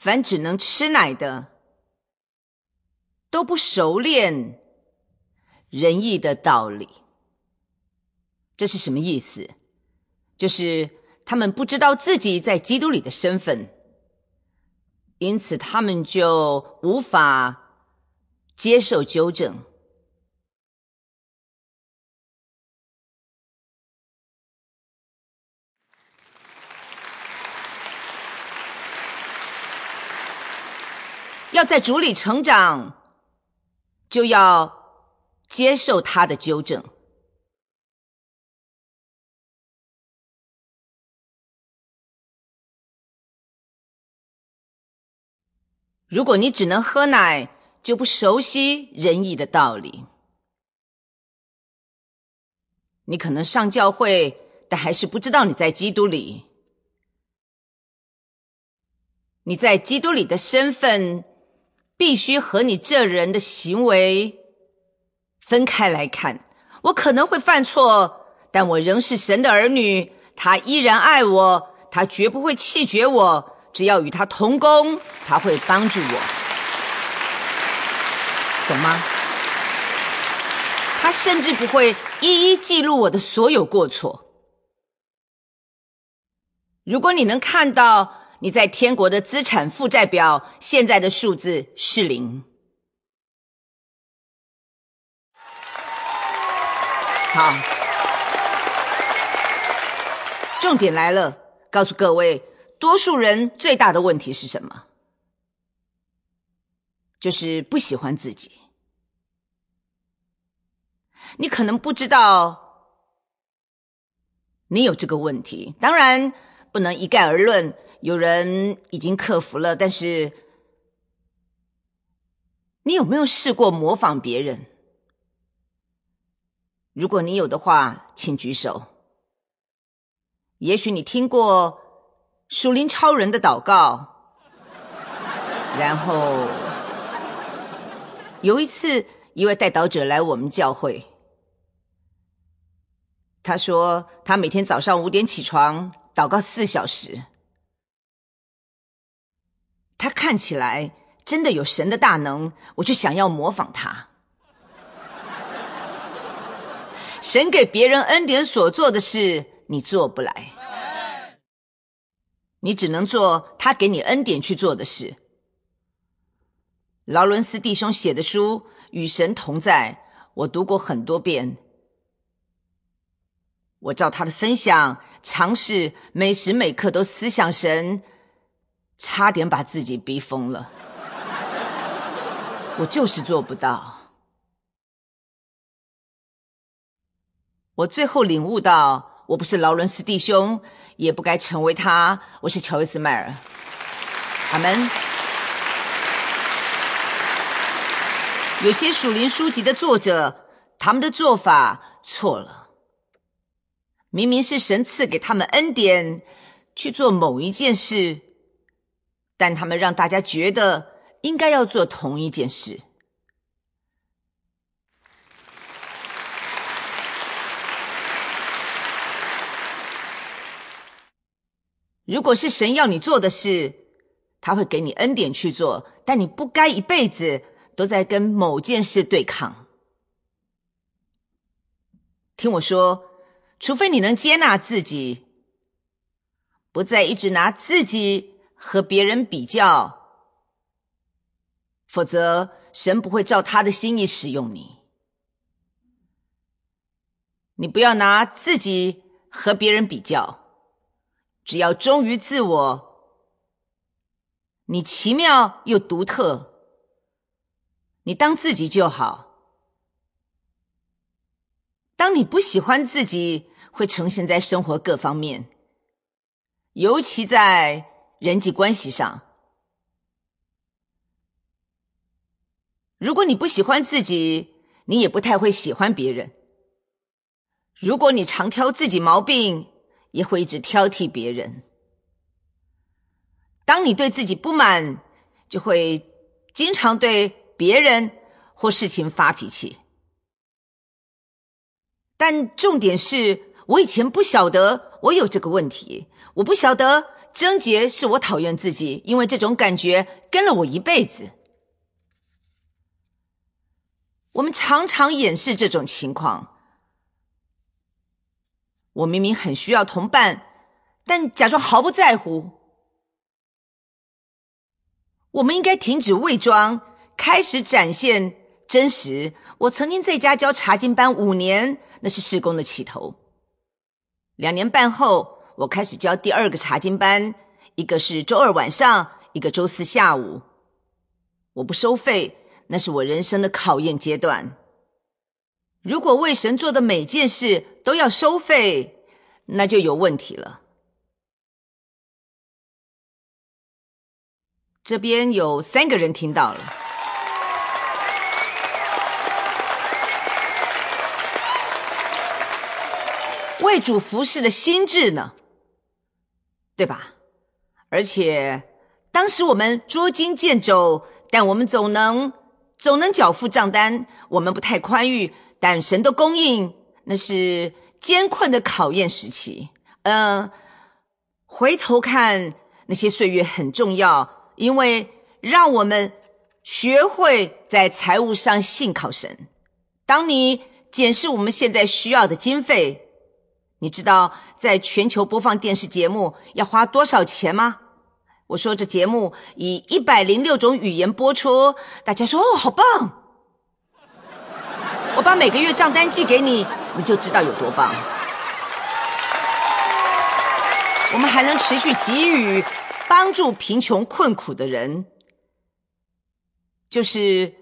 凡只能吃奶的，都不熟练仁义的道理。这是什么意思？就是他们不知道自己在基督里的身份，因此他们就无法接受纠正。要在主里成长，就要接受他的纠正。如果你只能喝奶，就不熟悉仁义的道理。你可能上教会，但还是不知道你在基督里。你在基督里的身份，必须和你这人的行为分开来看。我可能会犯错，但我仍是神的儿女，他依然爱我，他绝不会弃绝我，只要与他同工，他会帮助我，懂吗？他甚至不会一一记录我的所有过错。如果你能看到你在天国的资产负债表现在的数字是0。好，重点来了，告诉各位，多数人最大的问题是什么？就是不喜欢自己。你可能不知道你有这个问题，当然不能一概而论，有人已经克服了，但是你有没有试过模仿别人？如果你有的话，请举手。也许你听过属灵超人的祷告，然后有一次一位代祷者来我们教会，他说他每天早上5点起床祷告4小时。他看起来真的有神的大能，我就想要模仿他。神给别人恩典所做的事，你做不来，你只能做他给你恩典去做的事。劳伦斯弟兄写的书《与神同在》，我读过很多遍。我照他的分享，尝试每时每刻都思想神，差点把自己逼疯了。我就是做不到。我最后领悟到，我不是劳伦斯弟兄，也不该成为他，我是乔伊斯迈尔。阿们。有些属灵书籍的作者，他们的做法错了。明明是神赐给他们恩典去做某一件事，但他们让大家觉得应该要做同一件事。如果是神要你做的事，他会给你恩典去做，但你不该一辈子都在跟某件事对抗。听我说，除非你能接纳自己，不再一直拿自己和别人比较，否则神不会照他的心意使用你。你不要拿自己和别人比较，只要忠于自我。你奇妙又独特，你当自己就好。当你不喜欢自己，会呈现在生活各方面，尤其在人际关系上。如果你不喜欢自己，你也不太会喜欢别人。如果你常挑自己毛病，也会一直挑剔别人。当你对自己不满，就会经常对别人或事情发脾气。但重点是，我以前不晓得我有这个问题，我不晓得症结是我讨厌自己，因为这种感觉跟了我一辈子。我们常常掩饰这种情况。我明明很需要同伴，但假装毫不在乎。我们应该停止伪装，开始展现真实。我曾经在家教查经班5年，那是事工的起头。2年半后，我开始教第2个查经班，一个是周2晚上，一个周4下午。我不收费，那是我人生的考验阶段。如果为神做的每件事都要收费，那就有问题了。这边有3个人听到了。为主服侍的心志呢？对吧？而且当时我们捉襟见肘，但我们总能缴付账单。我们不太宽裕，但神的供应，那是艰困的考验时期。回头看那些岁月很重要，因为让我们学会在财务上信靠神。当你检视我们现在需要的经费，你知道在全球播放电视节目要花多少钱吗？我说这节目以106种语言播出，大家说哦，好棒！我把每个月账单寄给你，你就知道有多棒。我们还能持续给予帮助贫穷困苦的人，就是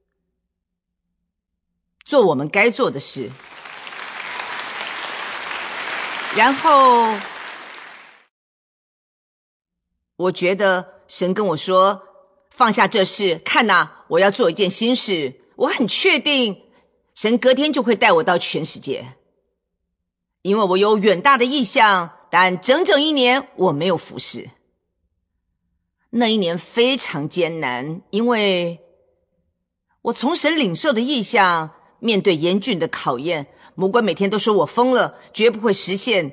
做我们该做的事。然后我觉得神跟我说，放下这事，看哪，我要做一件新事。我很确定神隔天就会带我到全世界，因为我有远大的意向，但整整1年我没有服侍。那1年非常艰难，因为我从神领受的意向，面对严峻的考验，魔鬼每天都说我疯了，绝不会实现。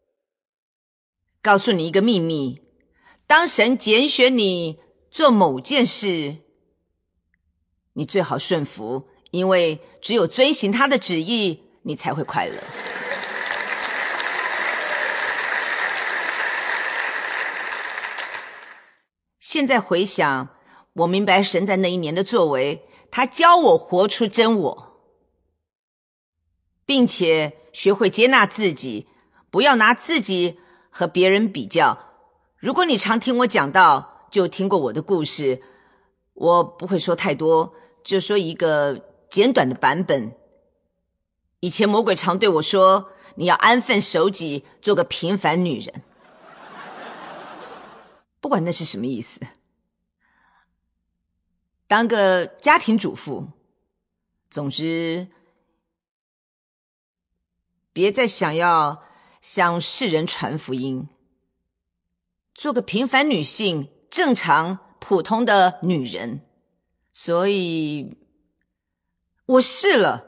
告诉你一个秘密，当神拣选你做某件事，你最好顺服，因为只有遵行他的旨意，你才会快乐。现在回想，我明白神在那1年的作为，他教我活出真我，并且学会接纳自己，不要拿自己和别人比较。如果你常听我讲道，就听过我的故事，我不会说太多，就说一个简短的版本。以前魔鬼常对我说，你要安分守己，做个平凡女人。不管那是什么意思，当个家庭主妇，总之别再想要向世人传福音，做个平凡女性，正常普通的女人。所以我试了，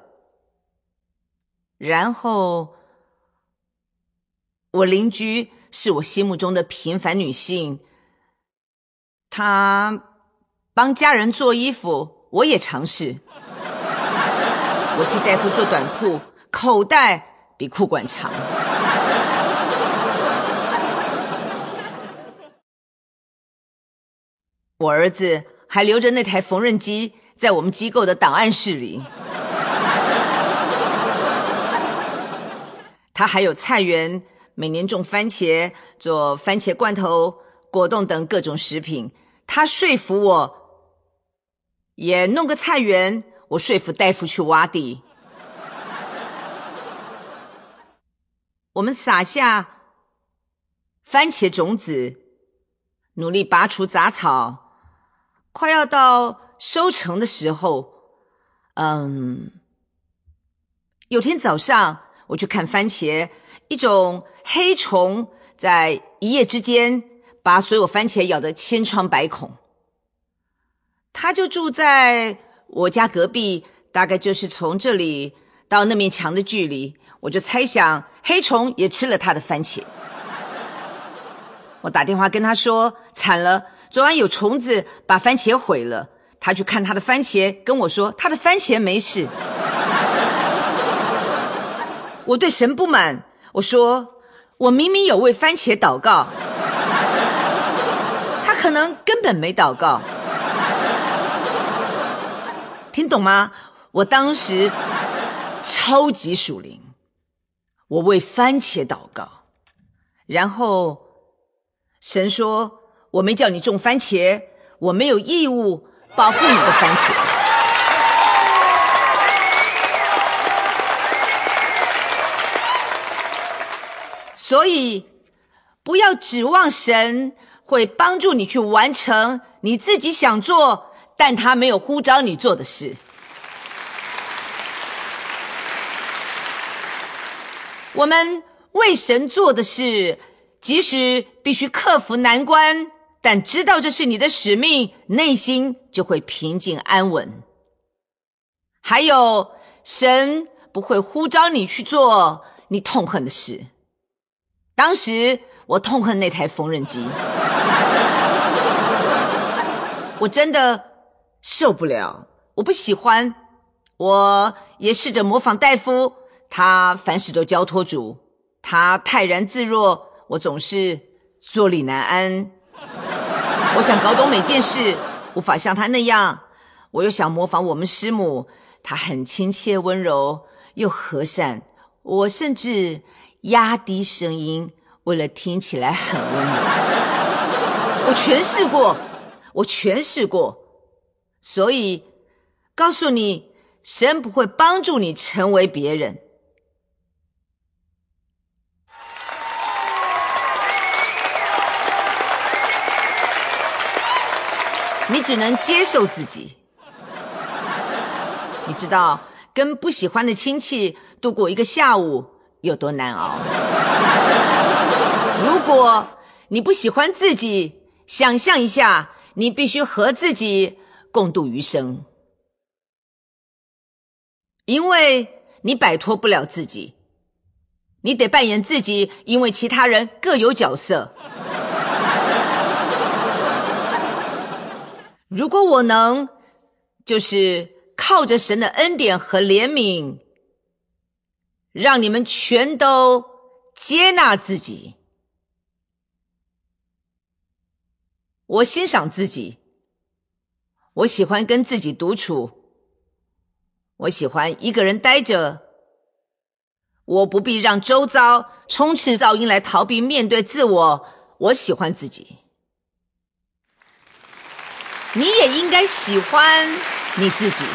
然后我邻居是我心目中的平凡女性，她帮家人做衣服，我也尝试。我替大夫做短裤，口袋比裤管长。我儿子还留着那台缝纫机在我们机构的档案室里。他还有菜园，每年种番茄，做番茄罐头、果冻等各种食品。他说服我也弄个菜园，我说服大夫去挖地。我们撒下番茄种子，努力拔除杂草，快要到收成的时候，有天早上我去看番茄，一种黑虫在一夜之间把所有番茄咬得千疮百孔。它就住在我家隔壁，大概就是从这里到那面墙的距离，我就猜想黑虫也吃了它的番茄。 我打电话跟他说，惨了，昨晚有虫子把番茄毁了。他去看他的番茄，跟我说他的番茄没事。我对神不满，我说我明明有为番茄祷告，他可能根本没祷告。听懂吗？我当时超级属灵，我为番茄祷告，然后神说，我没叫你种番茄，我没有义务保护你的番茄。所以不要指望神会帮助你去完成你自己想做但他没有呼召你做的事。我们为神做的事，即使必须克服难关，但知道这是你的使命，内心就会平静安稳。还有，神不会呼召你去做你痛恨的事。当时我痛恨那台缝纫机，我真的受不了，我不喜欢。我也试着模仿戴夫，他凡事都交托主，他泰然自若，我总是坐立难安。我想搞懂每件事，无法像他那样。我又想模仿我们师母，她很亲切温柔又和善，我甚至压低声音，为了听起来很温柔。我全试过。所以告诉你，神不会帮助你成为别人。你只能接受自己。你知道跟不喜欢的亲戚度过一个下午有多难熬？如果你不喜欢自己，想象一下，你必须和自己共度余生，因为你摆脱不了自己，你得扮演自己，因为其他人各有角色。如果我能，就是靠着神的恩典和怜悯，让你们全都接纳自己。我欣赏自己，我喜欢跟自己独处，我喜欢一个人待着，我不必让周遭充斥噪音来逃避面对自我，我喜欢自己。你也应该喜欢你自己。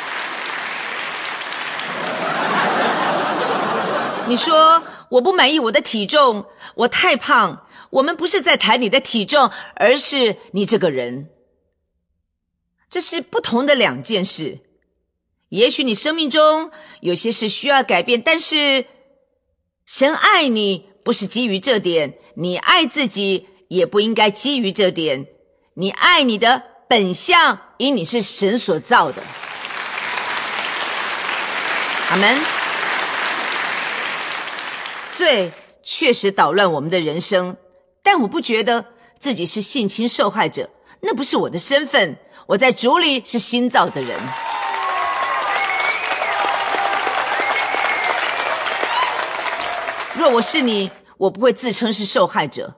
你说我不满意我的体重，我太胖，我们不是在谈你的体重，而是你这个人。这是不同的两件事。也许你生命中有些事需要改变，但是神爱你不是基于这点，你爱自己也不应该基于这点。你爱你的本相，因你是神所造的。阿们。罪确实捣乱我们的人生，但我不觉得自己是性侵受害者，那不是我的身份。我在主里是新造的人。若我是你，我不会自称是受害者。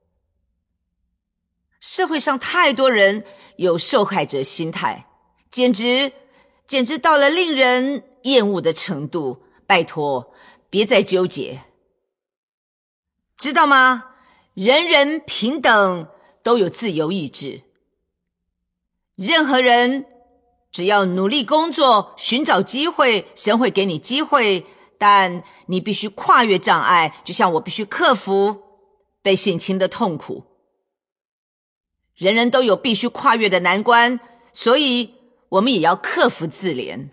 社会上太多人有受害者心态，简直到了令人厌恶的程度。拜托，别再纠结。知道吗？人人平等，都有自由意志。任何人只要努力工作，寻找机会，神会给你机会，但你必须跨越障碍，就像我必须克服被性侵的痛苦。人人都有必须跨越的难关，所以我们也要克服自怜。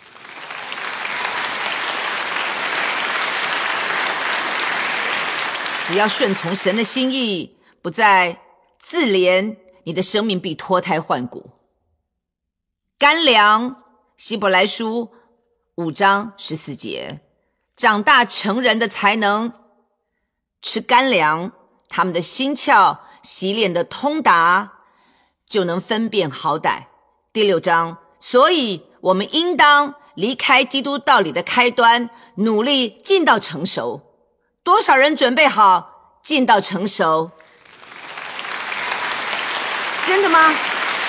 只要顺从神的心意，不再自怜，你的生命必脱胎换骨。干粮，希伯来书5章14节，长大成人的才能吃干粮， 他们的心窍习练的通达，就能分辨好歹。第6章，所以我们应当离开基督道理的开端，努力进到成熟。多少人准备好进到成熟？真的吗？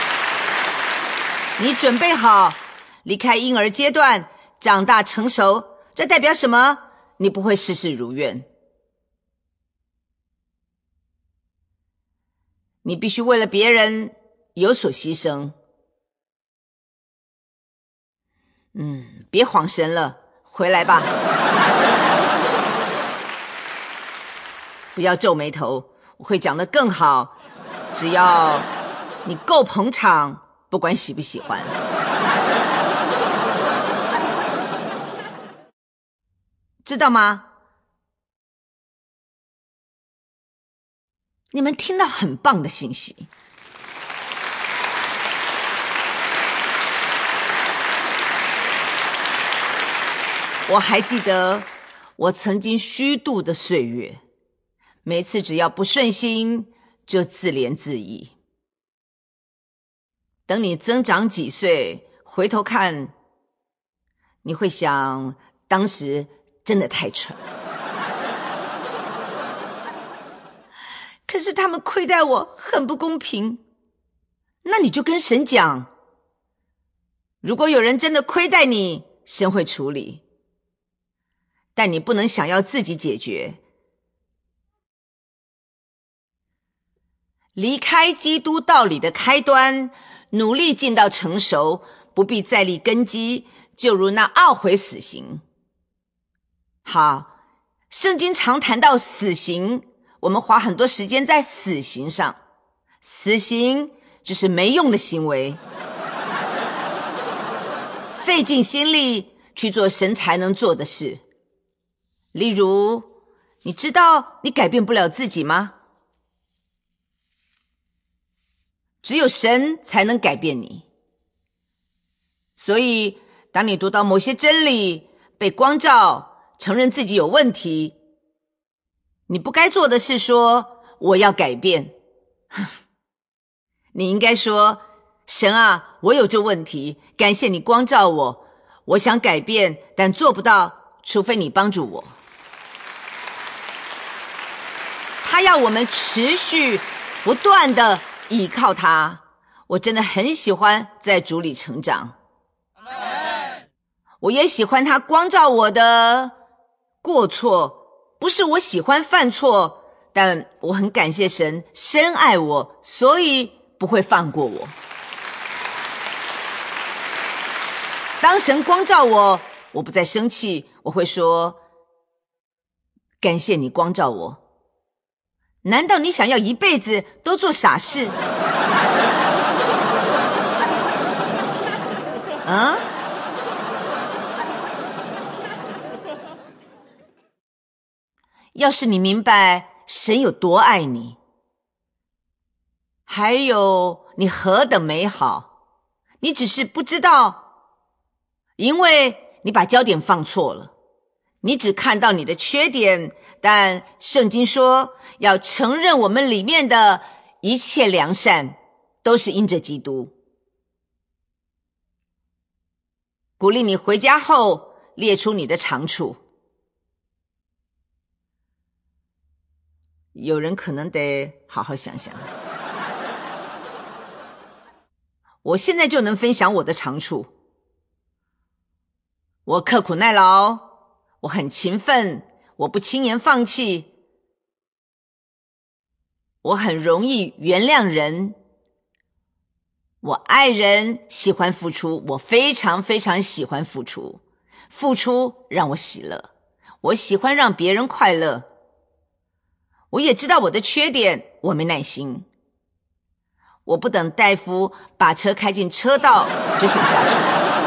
你准备好离开婴儿阶段，长大成熟，这代表什么？你不会事事如愿。你必须为了别人有所牺牲。别晃神了，回来吧。不要皱眉头，我会讲得更好，只要你够捧场，不管喜不喜欢。知道吗？你们听到很棒的信息。我还记得我曾经虚度的岁月，每次只要不顺心就自怜自艾。等你增长几岁，回头看，你会想，当时真的太蠢。可是他们亏待我很不公平，那你就跟神讲，如果有人真的亏待你，神会处理，但你不能想要自己解决。离开基督道理的开端，努力进到成熟，不必再立根基，就如那懊悔死刑。好，圣经常谈到死刑，我们花很多时间在死刑上。死刑就是没用的行为，费尽心力去做神才能做的事。例如，你知道你改变不了自己吗？只有神才能改变你。所以，当你读到某些真理，被光照，承认自己有问题，你不该做的是说我要改变。你应该说，神啊，我有这问题，感谢你光照我，我想改变，但做不到，除非你帮助我。他要我们持续不断的依靠他。我真的很喜欢在主里成长，我也喜欢他光照我的过错。不是我喜欢犯错，但我很感谢神深爱我，所以不会放过我。当神光照我，我不再生气，我会说，感谢你光照我。难道你想要一辈子都做傻事？要是你明白神有多爱你，还有你何等美好，你只是不知道，因为你把焦点放错了。你只看到你的缺点，但圣经说要承认我们里面的一切良善都是因着基督。鼓励你回家后列出你的长处。有人可能得好好想想。我现在就能分享我的长处。我刻苦耐劳，我很勤奋，我不轻言放弃，我很容易原谅人，我爱人，喜欢付出，我非常非常喜欢付出，付出让我喜乐，我喜欢让别人快乐。我也知道我的缺点，我没耐心，我不等大夫把车开进车道就想下车。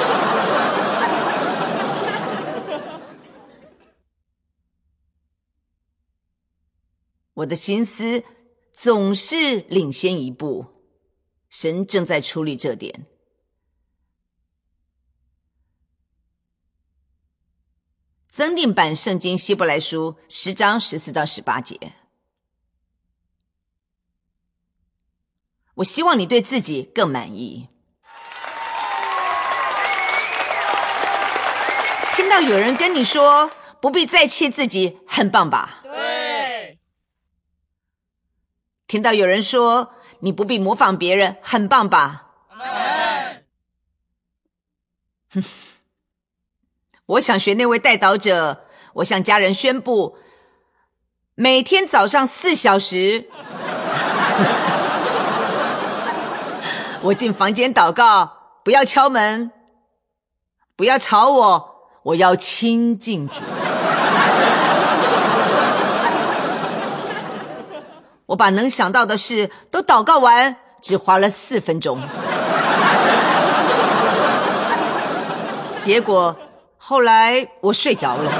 我的心思总是领先一步，神正在处理这点。增订版圣经希伯来书10章14到18节。 我希望你对自己更满意。听到有人跟你说不必再气自己，很棒吧？ 对。 听到有人说你不必模仿别人，很棒吧？我想学那位代祷者，我向家人宣布，每天早上4小时，我进房间祷告，不要敲门，不要吵我，我要亲近主。我把能想到的事都祷告完，只花了4分钟。结果后来我睡着了，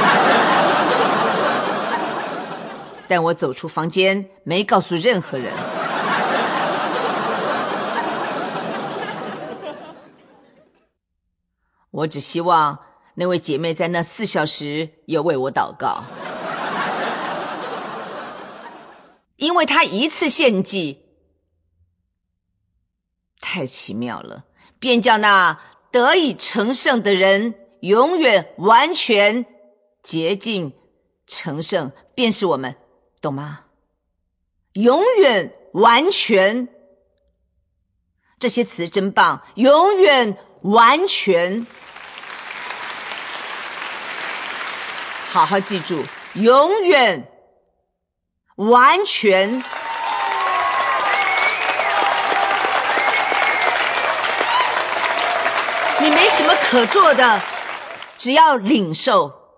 但我走出房间没告诉任何人。我只希望那位姐妹在那4小时有为我祷告，因为她一次献祭太奇妙了，便叫那得以成圣的人永远完全洁净成圣，便是我们，懂吗？永远完全，这些词真棒，永远完全，好好记住，永远完全。你没什么可做的，只要领受。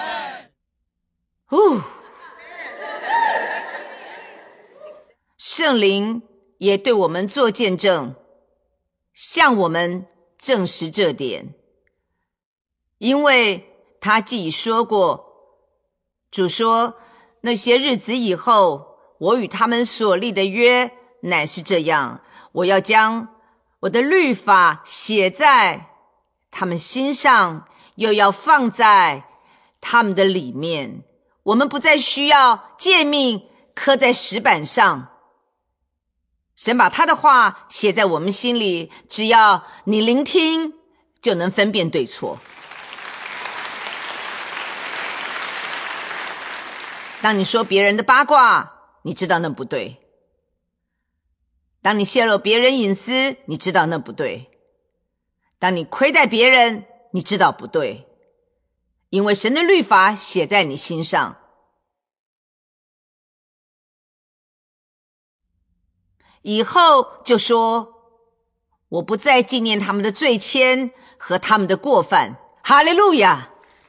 圣灵也对我们做见证，向我们证实这点，因为他既已说过，主说那些日子以后，我与他们所立的约乃是这样，我要将我的律法写在他们心上，又要放在他们的里面。我们不再需要诫命刻在石板上，神把他的话写在我们心里，只要你聆听，就能分辨对错。当你说别人的八卦，你知道那不对；当你泄露别人隐私，你知道那不对；当你亏待别人，你知道不对，因为神的律法写在你心上。以后就说，我不再纪念他们的罪愆和他们的过犯。哈利路亚！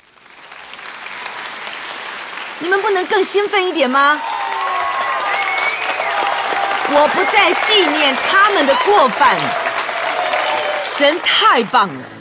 你们不能更兴奋一点吗？我不再纪念他们的过犯。神太棒了！